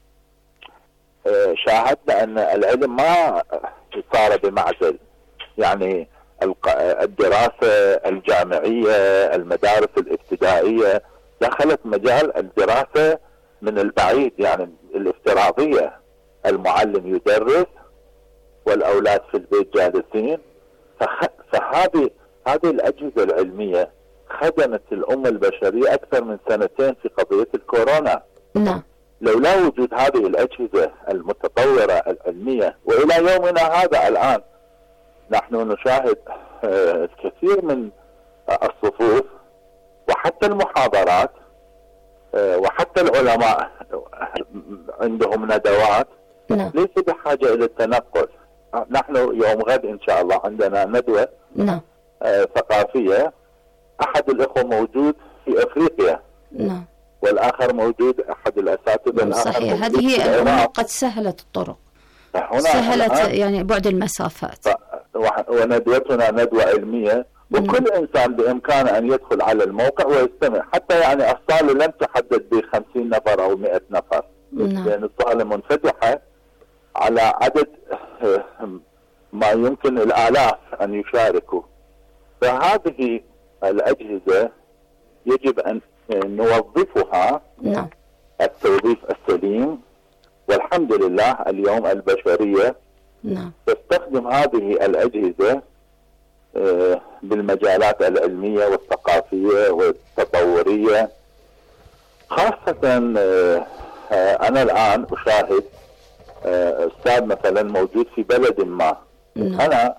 شاهدنا أن العلم ما صار بمعزل، يعني الدراسة الجامعية، المدارس الابتدائية دخلت مجال الدراسة من البعيد، يعني الافتراضية. المعلم يدرس والأولاد في البيت جالسين. فهذه الأجهزة العلمية خدمت الأمة البشرية أكثر من 2 في قضية الكورونا. لولا وجود هذه الأجهزة المتطورة العلمية، وإلى يومنا هذا الآن نحن نشاهد كثير من الصفوف وحتى المحاضرات وحتى العلماء عندهم ندوات ليس بحاجة إلى التنقل. نحن يوم غد إن شاء الله عندنا ندوة ثقافية، أحد الأخوة موجود في أفريقيا والآخر موجود، أحد الأساتذة صحيح. هذه الأمور قد سهلت الطرق، سهلت يعني بعد المسافات. وندوتنا ندوة علمية، وكل إنسان بإمكانه أن يدخل على الموقع ويستمع. حتى يعني الصالة لم تحدد ب50 نفر أو 100 نفر، لأن الصالة منفتحة على عدد ما يمكن الآلاف أن يشاركوا. فهذه الأجهزة يجب أن نوظفها التوظيف السليم. والحمد لله اليوم البشرية تستخدم هذه الأجهزة بالمجالات العلمية والثقافية والتطورية. خاصة أنا الآن أشاهد أستاذ مثلا موجود في بلد ما. أنا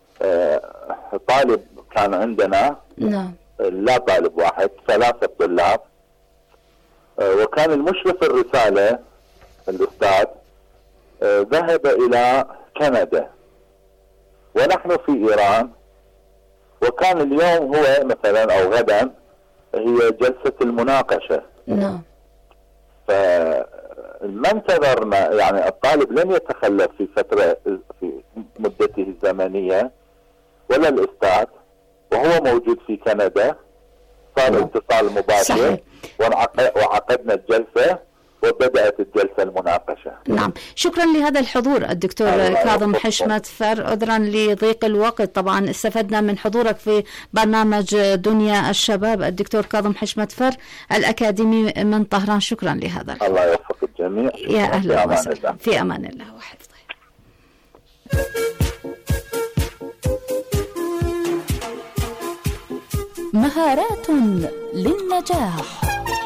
طالب كان عندنا، لا طالب واحد، 3 طلاب، وكان المشرف الرسالة الأستاذ ذهب إلى كندا ونحن في إيران، وكان اليوم هو مثلا أو غدا هي جلسة المناقشة. ما انتظرنا، يعني الطالب لم يتخلف في فترة في مدته الزمنية ولا الأستاذ، وهو موجود في كندا. صار اتصال مباشر وعقدنا الجلسة وبدأت الجلسة المناقشة. نعم، شكرا لهذا الحضور الدكتور كاظم حشمت فر. عذرا لضيق الوقت، طبعا استفدنا من حضورك في برنامج دنيا الشباب. الدكتور كاظم حشمت فر الأكاديمي من طهران، شكرا لهذا الحضور. الله يوفق الجميع. يا أهلا وسهلا، في أمان الله وحفظه. مهارات للنجاح.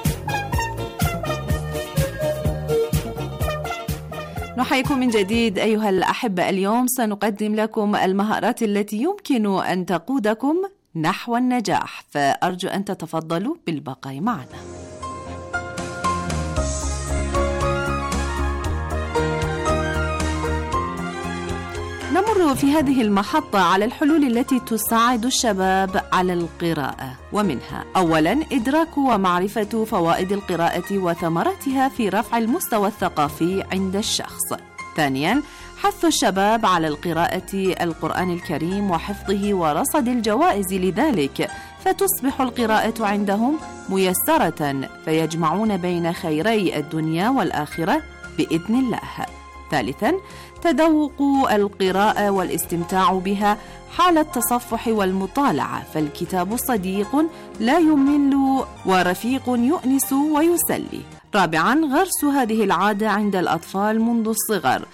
نحييكم من جديد أيها الأحبة. اليوم سنقدم لكم المهارات التي يمكن أن تقودكم نحو النجاح، فأرجو أن تتفضلوا بالبقاء معنا. نمر في هذه المحطة على الحلول التي تساعد الشباب على القراءة، ومنها: أولاً، إدراك ومعرفة فوائد القراءة وثمرتها في رفع المستوى الثقافي عند الشخص. ثانياً، حث الشباب على القراءة القرآن الكريم وحفظه ورصد الجوائز لذلك، فتصبح القراءة عندهم ميسرة، فيجمعون بين خيري الدنيا والآخرة بإذن الله. ثالثاً، تذوق القراءة والاستمتاع بها حال التصفح والمطالعة، فالكتاب صديق لا يمل ورفيق يؤنس ويسلي. رابعاً، غرس هذه العادة عند الأطفال منذ الصغر،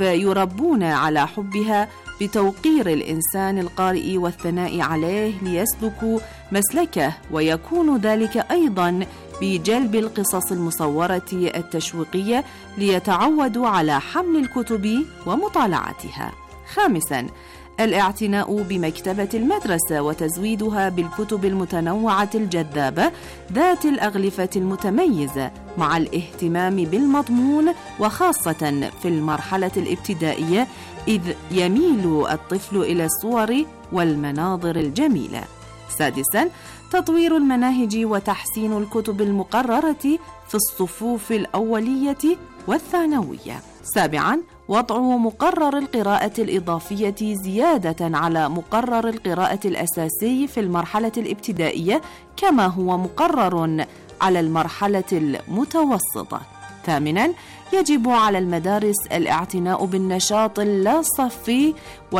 فيربون على حبها بتوقير الإنسان القارئ والثناء عليه ليسلكوا مسلكه، ويكون ذلك أيضاً بجلب القصص المصورة التشويقية ليتعودوا على حمل الكتب ومطالعتها. خامساً، الاعتناء بمكتبة المدرسة وتزويدها بالكتب المتنوعة الجذابة ذات الأغلفة المتميزة، مع الاهتمام بالمضمون، وخاصة في المرحلة الابتدائية، إذ يميل الطفل إلى الصور والمناظر الجميلة. سادساً، تطوير المناهج وتحسين الكتب المقررة في الصفوف الأولية والثانوية. سابعاً، وضع مقرر القراءة الإضافية زيادة على مقرر القراءة الأساسي في المرحلة الابتدائية، كما هو مقرر على المرحلة المتوسطة. ثامناً، يجب على المدارس الاعتناء بالنشاط اللاصفي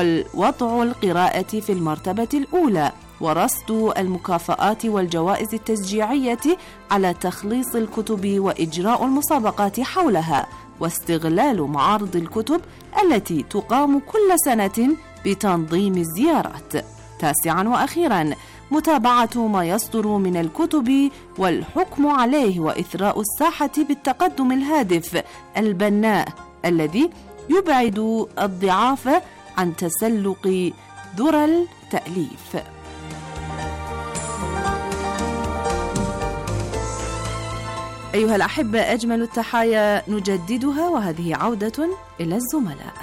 ووضع القراءة في المرتبة الأولى، ورصد المكافآت والجوائز التشجيعية على تخليص الكتب وإجراء المسابقات حولها، واستغلال معارض الكتب التي تقام كل سنة بتنظيم الزيارات. تاسعاً وأخيراً، متابعة ما يصدر من الكتب والحكم عليه، وإثراء الساحة بالتقدم الهادف البناء الذي يبعد الضعاف عن تسلق ذرى التأليف. أيها الأحبة، أجمل التحايا نجددها، وهذه عودة إلى الزملاء.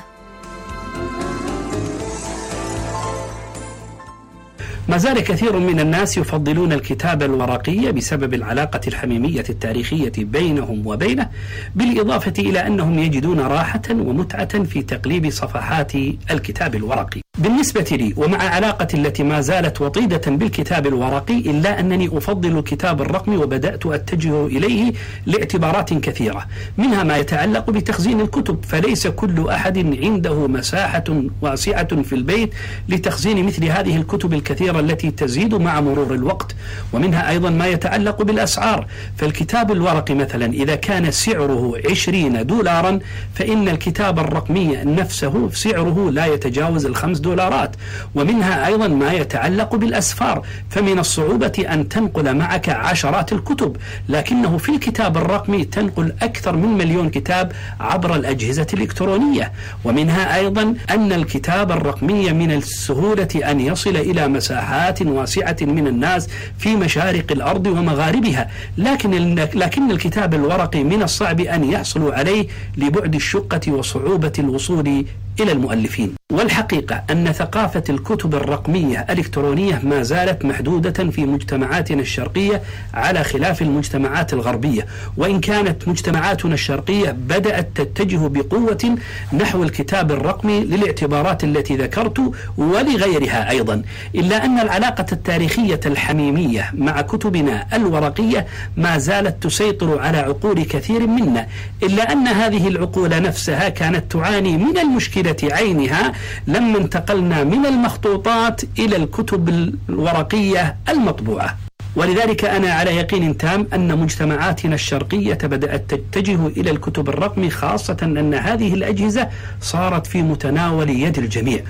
ما زال كثير من الناس يفضلون الكتابة الورقية بسبب العلاقة الحميمية التاريخية بينهم وبينه، بالإضافة إلى أنهم يجدون راحة ومتعة في تقليب صفحات الكتاب الورقي. بالنسبة لي، ومع علاقتي التي ما زالت وطيدة بالكتاب الورقي، إلا أنني أفضل الكتاب الرقمي، وبدأت أتجه إليه لاعتبارات كثيرة، منها ما يتعلق بتخزين الكتب، فليس كل أحد عنده مساحة واسعة في البيت لتخزين مثل هذه الكتب الكثيرة التي تزيد مع مرور الوقت. ومنها أيضا ما يتعلق بالأسعار، فالكتاب الورقي مثلا إذا كان سعره 20 دولارا، فإن الكتاب الرقمي نفسه سعره لا يتجاوز $5. ومنها أيضا ما يتعلق بالأسفار، فمن الصعوبة أن تنقل معك عشرات الكتب، لكنه في الكتاب الرقمي تنقل أكثر من 1,000,000 كتاب عبر الأجهزة الإلكترونية. ومنها أيضا أن الكتاب الرقمي من السهولة أن يصل إلى مساحات واسعة من الناس في مشارق الأرض ومغاربها، لكن الكتاب الورقي من الصعب أن يحصلوا عليه لبعد الشقة وصعوبة الوصول إلى المؤلفين. والحقيقة أن أن ثقافة الكتب الرقمية الإلكترونية ما زالت محدودة في مجتمعاتنا الشرقية على خلاف المجتمعات الغربية، وإن كانت مجتمعاتنا الشرقية بدأت تتجه بقوة نحو الكتاب الرقمي للاعتبارات التي ذكرت ولغيرها أيضا، إلا أن العلاقة التاريخية الحميمية مع كتبنا الورقية ما زالت تسيطر على عقول كثير منا، إلا أن هذه العقول نفسها كانت تعاني من المشكلة عينها لما انتقلنا من المخطوطات إلى الكتب الورقية المطبوعة. ولذلك أنا على يقين تام أن مجتمعاتنا الشرقية بدأت تتجه إلى الكتب الرقمي، خاصة أن هذه الأجهزة صارت في متناول يد الجميع.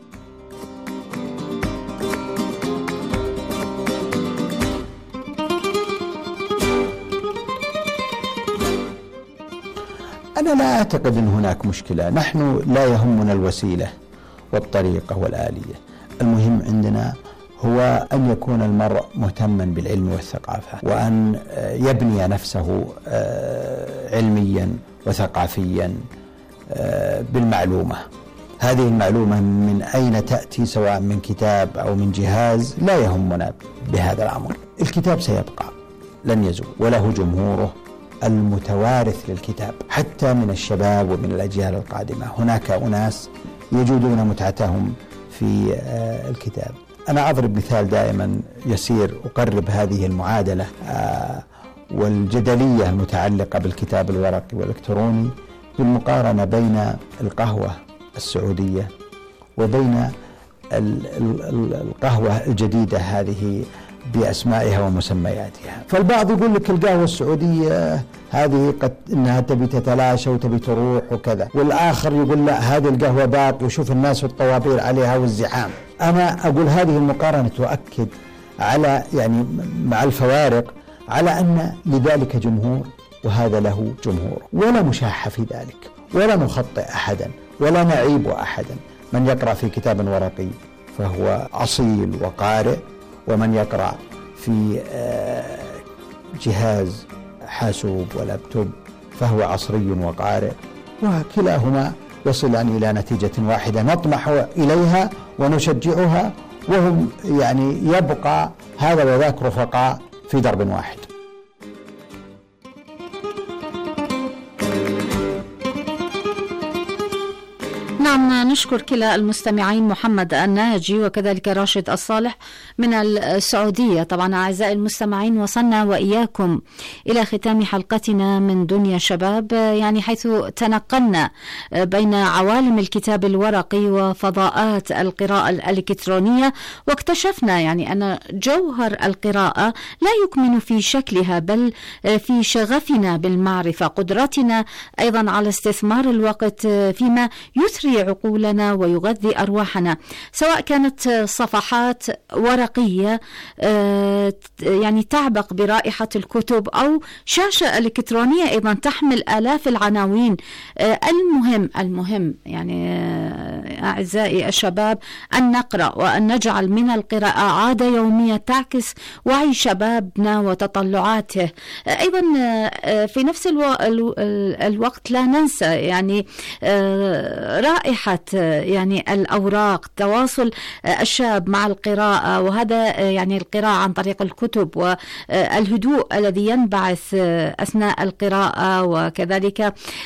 أنا لا أعتقد أن هناك مشكلة، نحن لا يهمنا الوسيلة والطريقة والآلية، المهم عندنا هو أن يكون المرء مهتما بالعلم والثقافة، وأن يبني نفسه علميا وثقافيا بالمعلومة. هذه المعلومة من أين تأتي، سواء من كتاب أو من جهاز، لا يهمنا بهذا الأمر. الكتاب سيبقى لن يزول، وله جمهوره المتوارث للكتاب حتى من الشباب ومن الأجيال القادمة. هناك أناس يجدون متعتهم في الكتاب. أنا أضرب مثال دائما يسير أقرب هذه المعادلة والجدلية المتعلقة بالكتاب الورقي والإلكتروني بالمقارنة بين القهوة السعودية وبين القهوة الجديدة هذه بأسمائها ومسمياتها. فالبعض يقول لك القهوة السعودية هذه قد إنها تبي تتلاشى وتبي تروح وكذا، والآخر يقول لا هذه القهوة باقي وشوف الناس والطوابير عليها والزحام. أنا أقول هذه المقارنة تؤكد على يعني مع الفوارق على أن لذلك جمهور وهذا له جمهور، ولا مشاحة في ذلك، ولا نخطئ أحدا ولا نعيب أحدا. من يقرأ في كتاب ورقي فهو أصيل وقارئ، ومن يقرأ في جهاز حاسوب ولابتوب فهو عصري وقارئ، وكلاهما يصلان إلى نتيجة واحدة نطمح إليها ونشجعها، وهم يعني يبقى هذا وذاك رفقاء في درب واحد. نعم، نشكر كلا المستمعين محمد الناجي وكذلك راشد الصالح من السعودية. طبعا أعزائي المستمعين، وصلنا وإياكم إلى ختام حلقتنا من دنيا شباب، يعني حيث تنقلنا بين عوالم الكتاب الورقي وفضاءات القراءة الإلكترونية، واكتشفنا يعني أن جوهر القراءة لا يكمن في شكلها بل في شغفنا بالمعرفة، قدرتنا أيضا على استثمار الوقت فيما يثري عقولنا ويغذي أرواحنا، سواء كانت صفحات ورقية يعني تعبق برائحة الكتب أو شاشة إلكترونية أيضا تحمل آلاف العناوين. المهم يعني أعزائي الشباب أن نقرأ وأن نجعل من القراءة عادة يومية تعكس وعي شبابنا وتطلعاته. أيضا في نفس الوقت لا ننسى يعني رائحة يعني الأوراق، تواصل الشاب مع القراءة، وهذا يعني القراءة عن طريق الكتب والهدوء الذي ينبعث أثناء القراءة، وكذلك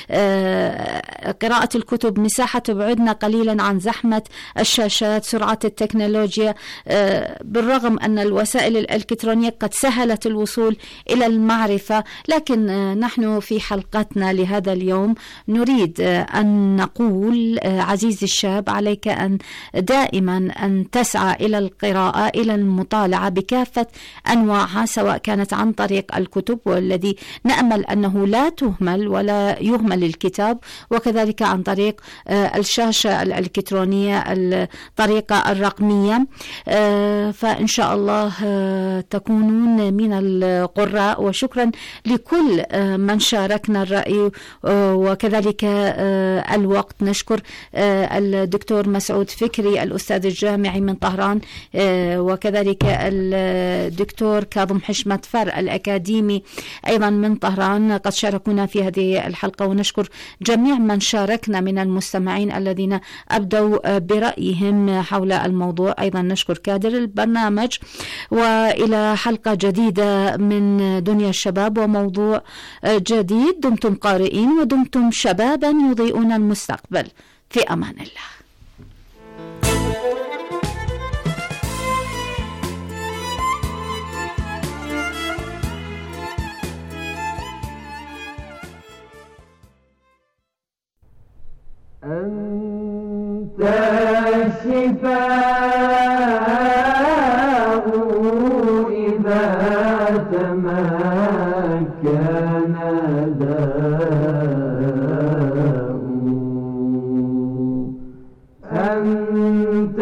قراءة الكتب مساحة تبعدنا قليلا عن زحمة الشاشات، سرعة التكنولوجيا، بالرغم أن الوسائل الإلكترونية قد سهلت الوصول إلى المعرفة، لكن نحن في حلقتنا لهذا اليوم نريد أن نقول عزيزي الشاب، عليك أن دائما أن تسعى إلى القراءة، إلى المطالعة بكافة أنواعها، سواء كانت عن طريق الكتب، والذي نأمل أنه لا تهمل ولا يهمل الكتاب، وكذلك عن طريق الشاشة الإلكترونية، الطريقة الرقمية. فإن شاء الله تكونون من القراء، وشكرا لكل من شاركنا الرأي وكذلك الوقت. نشكر الدكتور مسعود فكري الأستاذ الجامعي من طهران، وكذلك الدكتور كاظم حشمت فر الأكاديمي أيضا من طهران قد شاركونا في هذه الحلقة، ونشكر جميع من شاركنا من المستمعين الذين أبدوا برأيهم حول الموضوع. أيضا نشكر كادر البرنامج، وإلى حلقة جديدة من دنيا الشباب وموضوع جديد. دمتم قارئين ودمتم شبابا يضيئون المستقبل، في أمان الله. أنت الشفاء إذا تمكن داء، أنت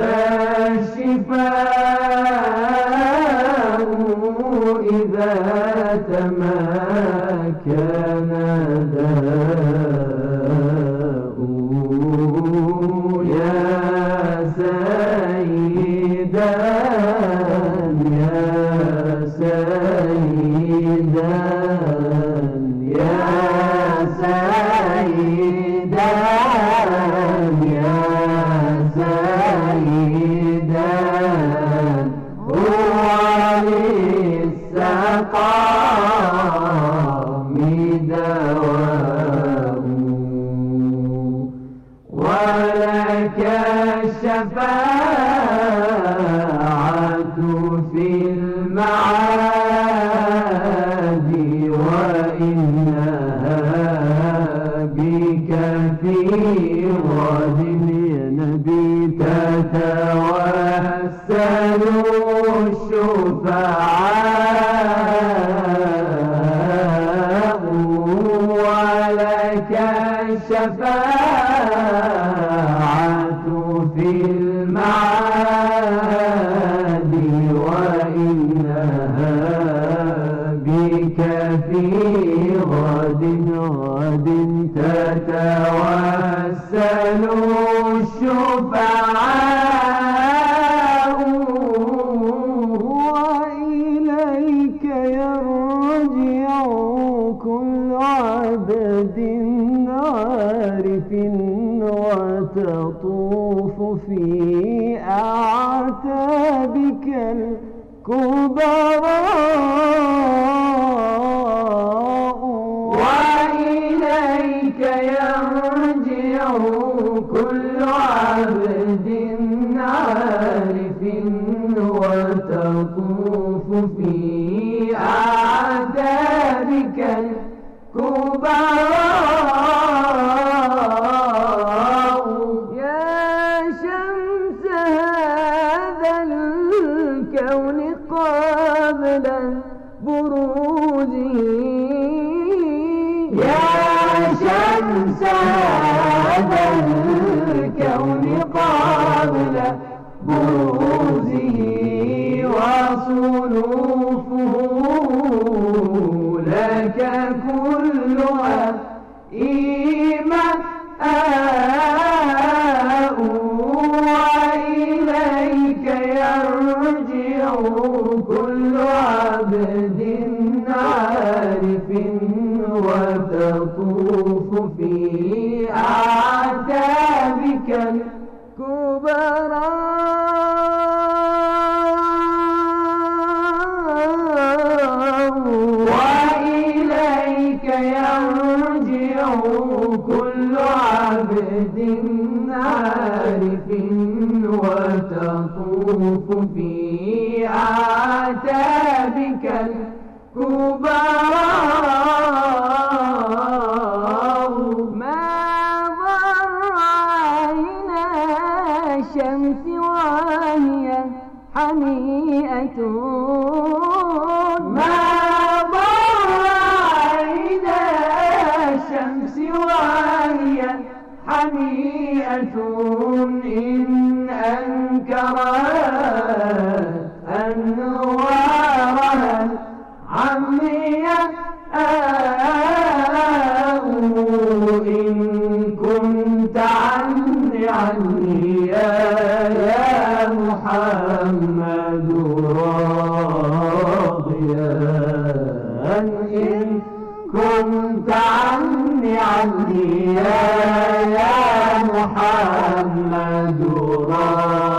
الشفاء إذا تمكن داء، وتطوف في أعتابك الكبراء، وإليك يرجع كل عبد عارف، وتطوف في أعتابك الكبراء، يا شمس هذا الكون قبل بروزه، يا شمس هذا الكون قبل بروزه، وصنوفه لك كلها إيماء، وإليك يرجع كل عبد عارف، وتطوف في أعتابك الكبراء، وإليك يرجع كل عبد عارف، وتطوف في أعتابك الكبراء، ما ضر عينا الشمس وهي حميئة، ما ضر عينا الشمس وهي حميئة، إن أنكرت أنوارها العمياء، إن كنت عني عن إن كنت عني يا محمد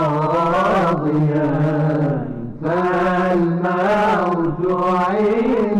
راضيا فالموت